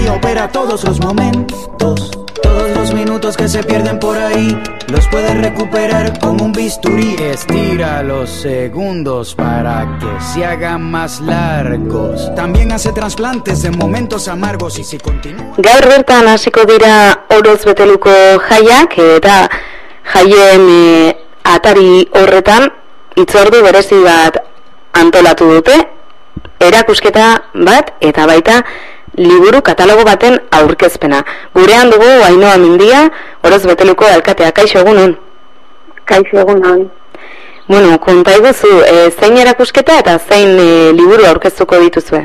opera todos los momentos. Todos los minutos que se pierden por ahí los puedes recuperar con un bisturí. Estira los segundos para que se hagan más largos. También hace trasplantes en momentos amargos y si continúa. Gaur bertan hasiko dira oroz beteluko jaiak eta jaien atari horretan hitzordu berezi bat antolatu dute, erakusketa bat eta baita liburu katalogo baten aurkezpena. Gurean dugu Ainhoa Mindia, oroz beteluko alkatea. Kaixo egunon. Kaixo egunon. Bueno, konta iguzu, zein erakusketa eta zein liburu aurkeztuko dituzue?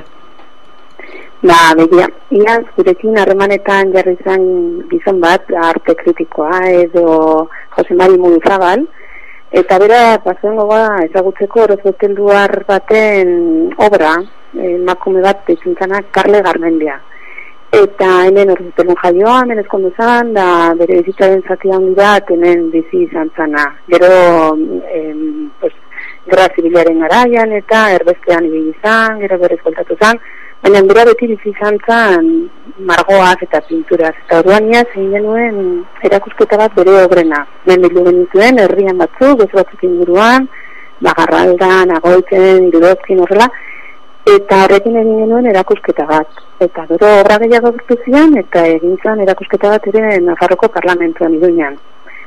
Begia, iaz gurekin harremanetan jarri zen gizon bat, arte kritikoa edo Jose Mari Muruzabal, eta bera pasuen gogoa ezagutzeko oroz beteluar baten obra, emakume bat izintzanak Karle Garmendia. Eta hemen oroz betelun jaioa, hemen ezkondu zan, da bere bizitzaren zati handi bat hemen bizi izan zana. Gero, gerra zibilaren garaian eta erbestean ibili izan, gero berez bueltatu zan, baina bera beti bizi izan zan margoaz eta pinturaz. Eta orduan iaz egin genuen erakusketa bat bere obrena. Hemen bildu genituen, herrian batzuk, ez batzuk inguruan, Bagarraldan, Agoitzen, Irudozkin horrela, eta horrekin egin genuen erakusketa bat. Eta gero obra gehiago gertu zian, eta egin zan erakusketa bat ere Nafarroko Parlamentuan Iruñan.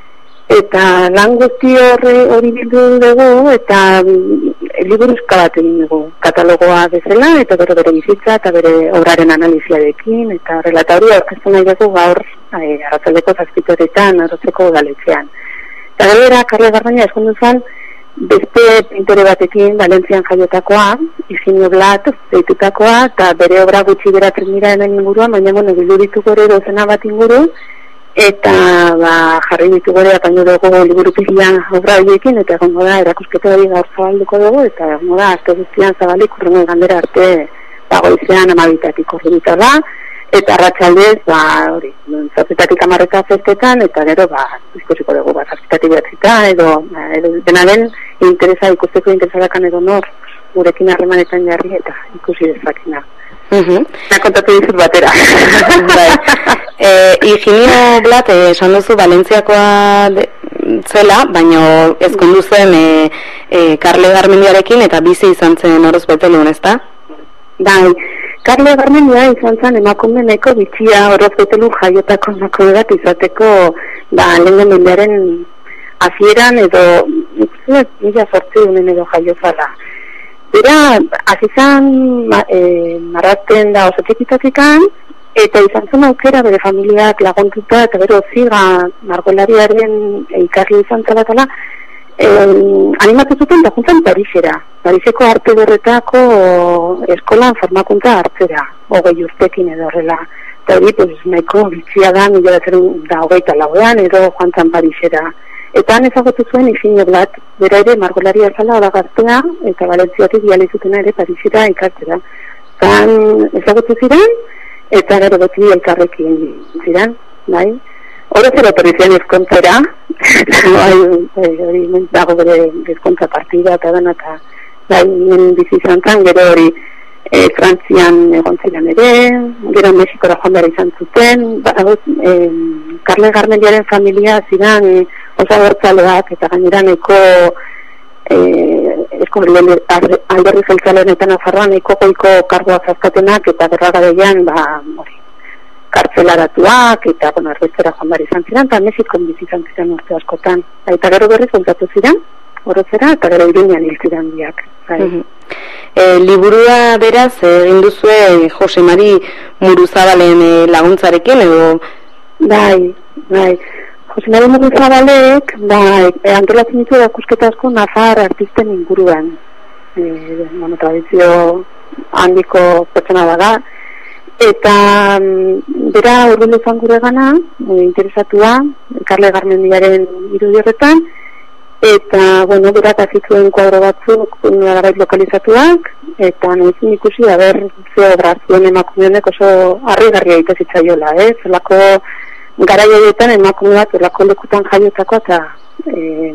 Eta lan guzti hori bildu dugu, eta liburuzka bat egin dugu, katalogoa bezala, eta gero bere bizitza, eta bere obraren analiziarekin, eta horrela, eta hori aurkeztu nahi dugu gaur, arratzaldeko zazpitoretan, arrotzeko udaletxean. Eta gero Karle Garmendia eskondu zen, beste pintore batekin, Valentzian jaiotakoa, Higinio Blat deitutakoa, eta bere obra gutxi geratzen dira hemen inguruan, baina bildu ditugu ere dozena bat inguru, eta jarri ditugu ere apainu dugu liburutegian obra horiekin, eta egongo da erakusketa hori gaur zabalduko dugu, eta egongo da aste guztian zabalik urrengo igandera arte goizean 12:00 ordubita da, eta arratsaldez, hori, 7:10 festetan, eta gero, ikusiko dugu, 7:30 edo dena den ikusteko interesarakan edo nor, gurekin harremanetan jarri eta ikusi dezakena. Kontatu dizut batera. Higinio Blat, esan duzu Valentziakoa zela, baina ezkondu zen Karle Garmendiarekin eta bizi izan zen oroz betelun, ezta? Bai, Karle Garmendia izan zen emakume nahiko bitxia oroz betelun jaiotako emakume bat izateko lehen mendearen hasieran edo 1800 edo jaiozala. Bera, azizan marrazten da oso txikitatikan, eta izan zen aukera bere familiak laguntuta, eta bero ziga margolariaren ikasle izan zalatala, animatu zuten da juntan Pariseko arte berretako eskolan formakuntza hartzera, 20 urtekin edo horrela. Eta hori, nahiko bitxia da, 1924 edo joan zan Parisera. Eta han ezagutu zuen Higinio Blat, bera ere margolaria zala da gaztea, eta Valentziatik biali zutena ere Parisera ikatzera. Zan ezagutu ziren, eta gero beti elkarrekin ziren, bai. Hora zera Parisian ezkontzera, hori dago bere ezkontza partida eta dena, eta nien bizi izan zan, gero hori Frantzian egon ziren ere, gero Mexikora joan behar izan zuten, Karle Garmendiaren familia ziren oso abertzaleak eta gainera nahiko alderri jeltzalean eta Nafarroan nahiko goiko kargoak azkatenak eta gerra garaian kartzelaratuak eta erbestera joan behar izan ziren eta Mexikon bizi izan ziren urte askotan. Eta gero berriz voltatu ziren, orozera eta gero Iruñan hil ziren biak. Liburua beraz egin duzue Jose Mari Muruzabalen laguntzarekin edo? Bai. Jose Mari Muruzabalek antolatzen ditu erakusketa asko Nafar artisten inguruan. Tradizio handiko pertsona da. Eta bera hurbildu zan gure gana, interesatua, Karle Garmendiaren irudi horretan, eta, berak azituen kuadro batzuk garaiz lokalizatuak, eta nahizun ikusi, ze obra zuen emakumeonek oso harrigarria itezitzaiola, zelako garai horietan emakume bat, zelako lekutan jaiotako, eta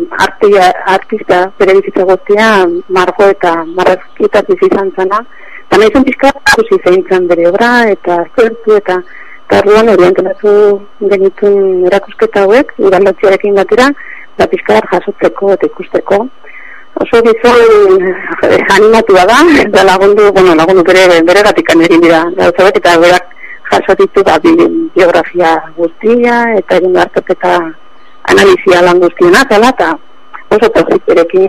artista bere bizitza guztia margo eta marrazkietaz bizi izan zana, Eta nahi zen pixka, ikusi zein bere obra, eta zertu, eta orduan orientelatu genituen erakusketa hauek, udaldatziarekin batera, da pixka jasotzeko eta ikusteko. Oso gizon animatua da, eta lagundu bere gatikan egin dira, eta berak jasotitu da biografia guztia, eta egin hartoketa analizia lan guztiena, eta oso poziterekin.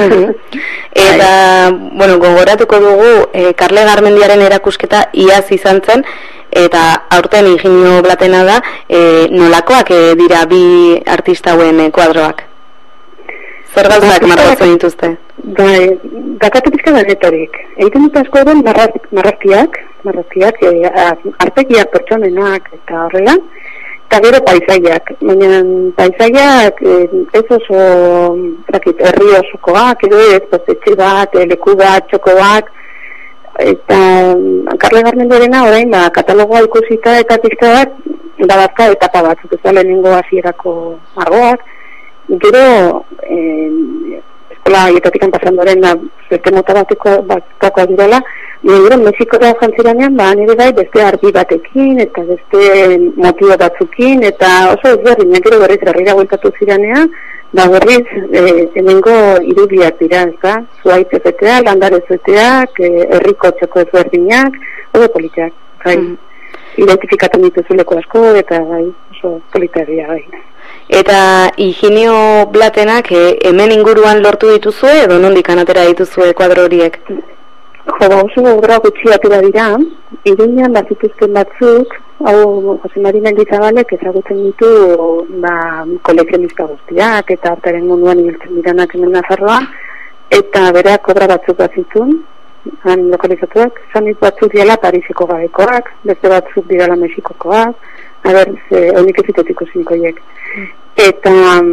Eta, gogoratuko dugu, Karle Garmendiaren erakusketa iaz izan zen, eta aurten Higinio Blatena da, nolakoak dira bi artista hauen kuadroak? Zer gauzak marratzen dituzte? Dakate pizka danetarik. Egiten dut asko den marrazkiak, artekiak, pertsonenak eta horrela, eta gero paisaiak. Baina paisaiak ez oso, herri osokoak, edo ez, etxe bat, leku bat, txoko bat, eta Karle Garmendiarena orain katalogoa ikusita eta pizka bat, badazka etapa batzuk, ez da lehenengo hasierako margoak, gero eskola hietatik pasandoren zerte mota bateko direla, gero Mexikora jantziranean nire bai beste argi batekin eta beste motibo batzukin eta oso ezberdinak gero berriz herrira bueltatu ziranean berriz hemengo irudiak dira, ezta? Zuaitz ezeteak, landare ezeteak, herriko txoko ezberdinak, oso politeak, bai. Identifikatu dituzuleko asko eta bai, oso politeria, bai. Eta Higinio Blatenak hemen inguruan lortu dituzue edo nondik atera dituzue kuadro horiek? Oso obra gutxi atera dira, Iruñan bazituzten batzuk, hau Jose Mari Mendizabalek ezagutzen ditu kolekzionista guztiak eta artaren munduan ibiltzen diranak hemen Nafarroan, eta berak obra batzuk bazitun, han lokalizatuak, zanik batzuk diala Pariseko gabekoak, beste batzuk dirala Mexikokoak, honik ez ditutik usinkoiek. Eta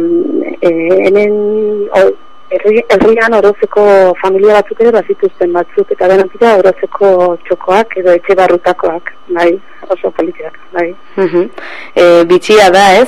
hemen herrian Orozeko familia batzuk ere bazituzten batzuk, eta denantira Orozeko txokoak edo etxe barrutakoak, bai, oso politiak, bai. Bitxia da, ez?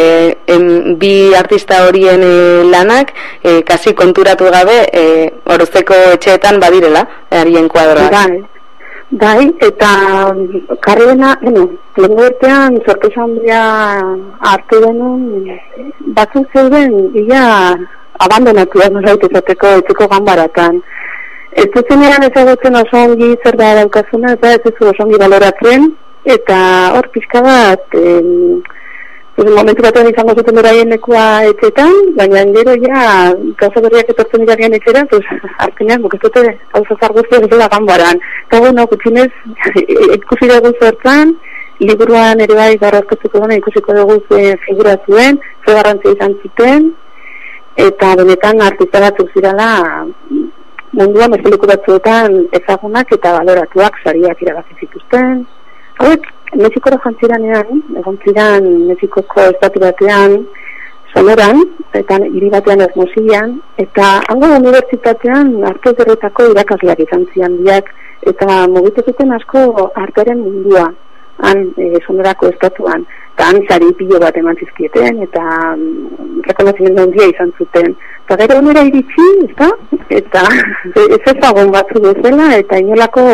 Bi artista horien lanak, kasi konturatu gabe, Orozeko etxeetan badirela, harien kuadroak. Bai, eta karrena, lehenko urtean sorpresa handia hartu denun, batzuk zeuden, abandonatuak nolait izateko etxeko ganbaratan. Ez duzenean ezagutzen oso ongi zer da daukazuna, eta ez duzu oso ongi baloratzen, eta hor pixka bat, momentu batean izango zuten beraien lekua etxetan, baina gero gauza berriak etortzen dira gian etxera, hartzenean bukestote gauza zarguztia ez da ganbaran. Eta gutxinez, ikusi dugu zertan, liburuan ere bai garrazkatzuko dena ikusiko dugu figura zuen, ze garrantzia izan zuten, eta benetan artista batzuk zirala munduan bezaleku batzuetan ezagunak eta baloratuak sariak irabazi zituzten. Hauek, Mexikora jantziranean, egon ziran Mexikoko estatu batean, Sonoran, eta hiri batean Hermosillan, eta hango unibertsitatean arte ederretako irakasleak izan zian biak, eta mugitu zuten asko artearen mundua, han Sonorako estatuan, eta han sari pilo bat eman zizkieten, eta rekonozimendu handia izan zuten. Eta gero onera iritsi, eta ez ezagun batzu bezala, eta inolako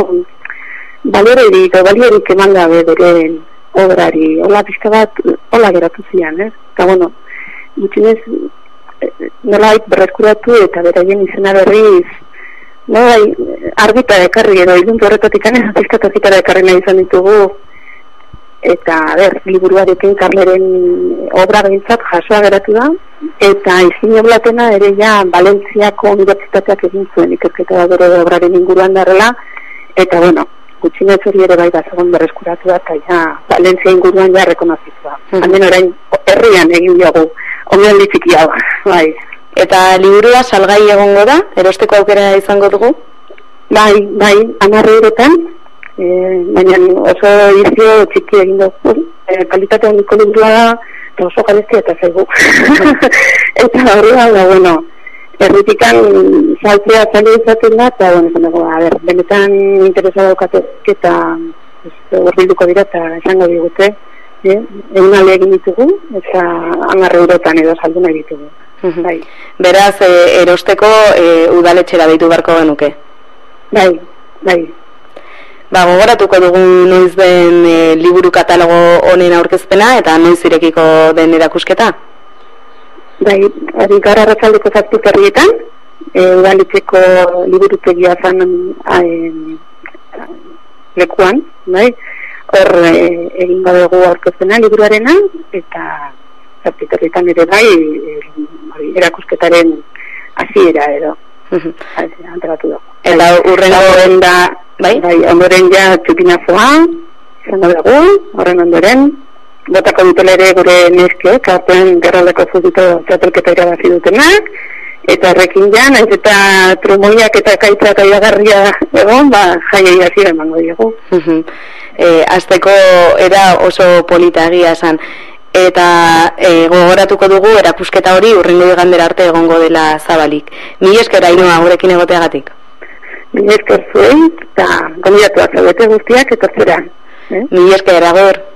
baliorik eman gabe bere obrari, hola pixka bat, hola geratu zian, eta gutxinez nolait berreskuratu eta beraien izena berriz argita ekarri edo iluntu horretatik argita ekarri nahi izan ditugu, eta liburuarekin Karleren obra behintzat jasoa geratu da, eta Higinio Blatena ere Valentziako unibertsitateak egin zuen ikerketa da bere obraren inguruan darrela, eta gutxinez hori ere bai bazagon berreskuratu da, eta Valentzia inguruan rekonozitu da. Hemen orain herrian egin diogu, omen ditzikia bai. Eta liburua salgai egongo da? Erosteko aukera izango dugu? Bai, 10 eurotan, baina oso edizio txiki egin dugu. Kalitate handiko liburua da, eta oso garestia eta zaigu. Eta horrela, erritikan saltzea zale izaten da, eta benetan interesa daukatek eta horbilduko dira eta esango digute, egun ale egin ditugu, eta 10 eurotan edo saldu nahi ditugu. Beraz, erosteko udaletxera deitu beharko genuke? Bai. Gogoratuko dugu noiz den liburu katalogo honen aurkezpena eta noiz irekiko den erakusketa? Bai, hori gaur arratsaldeko 7:00 Udalitzeko liburutegia zan lekuan, bai? Hor egingo dugu aurkezpena liburuarena eta 7:00 ere bai erakusketaren hasiera edo antolatu dugu. Eta urrengo da bai, ondoren ja txupinazoa izango dugu, horren ondoren botako dutela ere gure neskeek, aurten gerraldeko zuzito txapelketa irabazi dutenak, eta horrekin ja, naiz eta trumoiak eta kaitzak aiagarria egon, jaiei hasiera emango diegu. Azteko era oso polita egia esan. Eta gogoratuko dugu erakusketa hori urrengo igandera arte egongo dela zabalik. Mila esker Ainhoa gurekin egoteagatik. Mila esker zuei eta gonbidatuak zaudete guztiak etortzera. Mila esker agur.